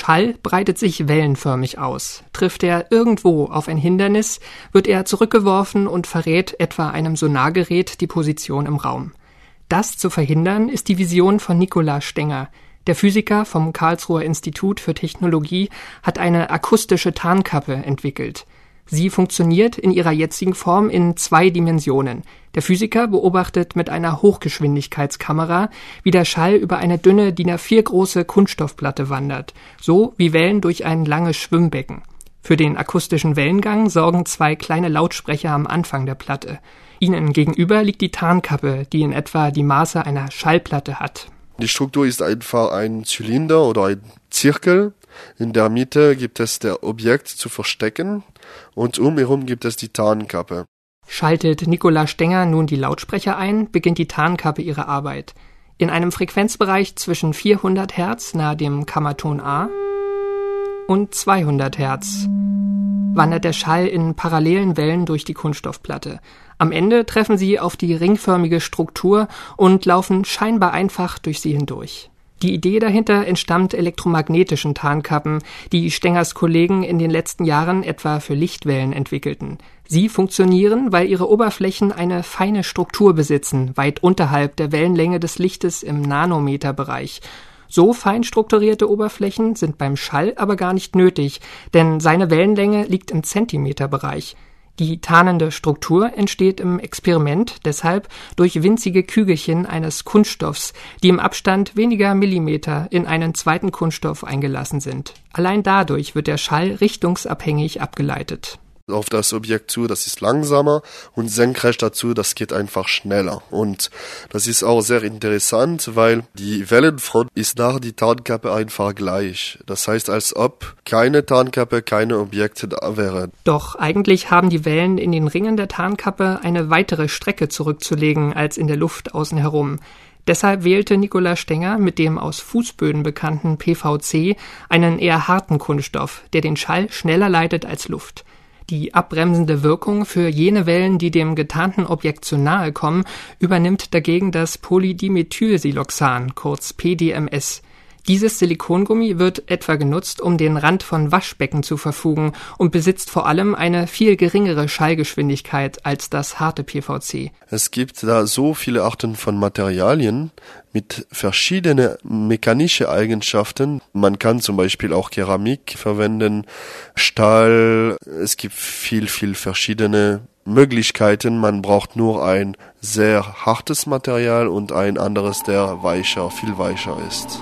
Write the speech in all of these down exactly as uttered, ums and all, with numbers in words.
Schall breitet sich wellenförmig aus. Trifft er irgendwo auf ein Hindernis, wird er zurückgeworfen und verrät etwa einem Sonargerät die Position im Raum. Das zu verhindern, ist die Vision von Nikolaus Stenger. Der Physiker vom Karlsruher Institut für Technologie hat eine akustische Tarnkappe entwickelt. Sie funktioniert in ihrer jetzigen Form in zwei Dimensionen. Der Physiker beobachtet mit einer Hochgeschwindigkeitskamera, wie der Schall über eine dünne D I N A vier große Kunststoffplatte wandert, so wie Wellen durch ein langes Schwimmbecken. Für den akustischen Wellengang sorgen zwei kleine Lautsprecher am Anfang der Platte. Ihnen gegenüber liegt die Tarnkappe, die in etwa die Maße einer Schallplatte hat. Die Struktur ist einfach ein Zylinder oder ein Zirkel. In der Mitte gibt es das Objekt zu verstecken und umherum gibt es die Tarnkappe. Schaltet Nikolaus Stenger nun die Lautsprecher ein, beginnt die Tarnkappe ihre Arbeit. In einem Frequenzbereich zwischen vierhundert Hertz nahe dem Kammerton A und zweihundert Hertz wandert der Schall in parallelen Wellen durch die Kunststoffplatte. Am Ende treffen sie auf die ringförmige Struktur und laufen scheinbar einfach durch sie hindurch. Die Idee dahinter entstammt elektromagnetischen Tarnkappen, die Stengers Kollegen in den letzten Jahren etwa für Lichtwellen entwickelten. Sie funktionieren, weil ihre Oberflächen eine feine Struktur besitzen, weit unterhalb der Wellenlänge des Lichtes im Nanometerbereich. So fein strukturierte Oberflächen sind beim Schall aber gar nicht nötig, denn seine Wellenlänge liegt im Zentimeterbereich. Die tarnende Struktur entsteht im Experiment deshalb durch winzige Kügelchen eines Kunststoffs, die im Abstand weniger Millimeter in einen zweiten Kunststoff eingelassen sind. Allein dadurch wird der Schall richtungsabhängig abgeleitet. Auf das Objekt zu, das ist langsamer und senkrecht dazu, das geht einfach schneller. Und das ist auch sehr interessant, weil die Wellenfront ist nach die Tarnkappe einfach gleich. Das heißt, als ob keine Tarnkappe, keine Objekte da wäre. Doch eigentlich haben die Wellen in den Ringen der Tarnkappe eine weitere Strecke zurückzulegen als in der Luft außen herum. Deshalb wählte Nikolaus Stenger mit dem aus Fußböden bekannten P V C einen eher harten Kunststoff, der den Schall schneller leitet als Luft. Die abbremsende Wirkung für jene Wellen, die dem getarnten Objekt zu nahe kommen, übernimmt dagegen das Polydimethylsiloxan, kurz P D M S. Dieses Silikongummi wird etwa genutzt, um den Rand von Waschbecken zu verfugen und besitzt vor allem eine viel geringere Schallgeschwindigkeit als das harte P V C. Es gibt da so viele Arten von Materialien mit verschiedenen mechanischen Eigenschaften. Man kann zum Beispiel auch Keramik verwenden, Stahl. Es gibt viel, viel verschiedene Möglichkeiten. Man braucht nur ein sehr hartes Material und ein anderes, der weicher, viel weicher ist.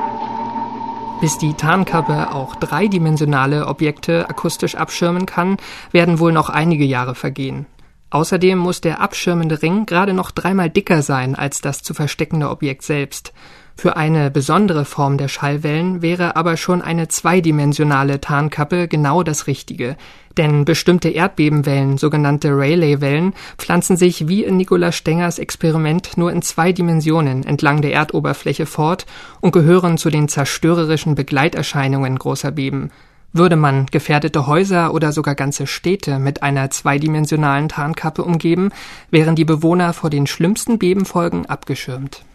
Bis die Tarnkappe auch dreidimensionale Objekte akustisch abschirmen kann, werden wohl noch einige Jahre vergehen. Außerdem muss der abschirmende Ring gerade noch dreimal dicker sein als das zu versteckende Objekt selbst. Für eine besondere Form der Schallwellen wäre aber schon eine zweidimensionale Tarnkappe genau das Richtige. Denn bestimmte Erdbebenwellen, sogenannte Rayleigh-Wellen, pflanzen sich wie in Nikolaus Stengers Experiment nur in zwei Dimensionen entlang der Erdoberfläche fort und gehören zu den zerstörerischen Begleiterscheinungen großer Beben. Würde man gefährdete Häuser oder sogar ganze Städte mit einer zweidimensionalen Tarnkappe umgeben, wären die Bewohner vor den schlimmsten Bebenfolgen abgeschirmt.